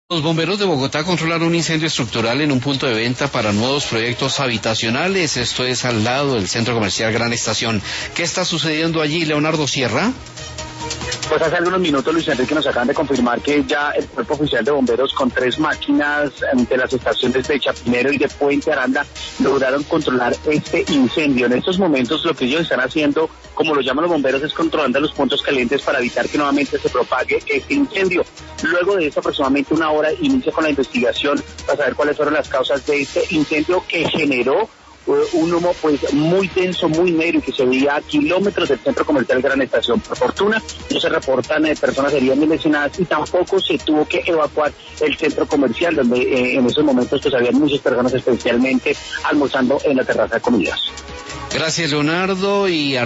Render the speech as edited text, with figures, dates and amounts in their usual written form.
Los bomberos de Bogotá controlaron un incendio estructural en un punto de venta para nuevos proyectos habitacionales. Esto es al lado del centro comercial Gran Estación. ¿Qué está sucediendo allí, Leonardo Sierra? Pues hace algunos minutos, Luis Enrique, nos acaban de confirmar que ya el Cuerpo Oficial de Bomberos con 3 máquinas de las estaciones de Chapinero y de Puente Aranda lograron controlar este incendio. En estos momentos lo que ellos están haciendo, como lo llaman los bomberos, es controlando los puntos calientes para evitar que nuevamente se propague este incendio. Luego de esto, aproximadamente una hora, inicia con la investigación para saber cuáles fueron las causas de este incendio que generó un humo pues muy denso, muy negro, y que se veía a kilómetros del centro comercial Gran Estación. Por fortuna no se reportan personas heridas ni lesionadas, y tampoco se tuvo que evacuar el centro comercial, donde en esos momentos pues había muchas personas, especialmente almorzando en la terraza de comidas. Gracias, Leonardo. Y